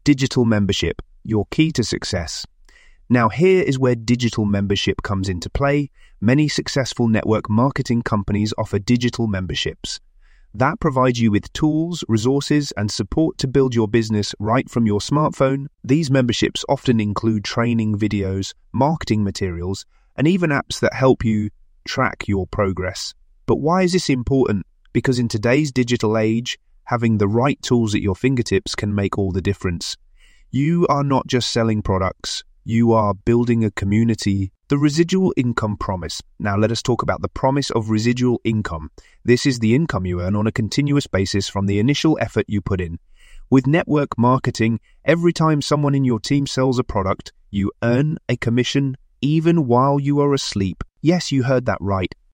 Digital membership, your key to success. Now, here is where digital membership comes into play. Many successful network marketing companies offer digital memberships. That provides you with tools, resources, and support to build your business right from your smartphone. These memberships often include training videos, marketing materials, and even apps that help you track your progress. But why is this important? Because in today's digital age, having the right tools at your fingertips can make all the difference. You are not just selling products, you are building a community. The residual income promise. Now let us talk about the promise of residual income. This is the income you earn on a continuous basis from the initial effort you put in. With network marketing, every time someone in your team sells a product, you earn a commission even while you are asleep. Yes, you heard that right.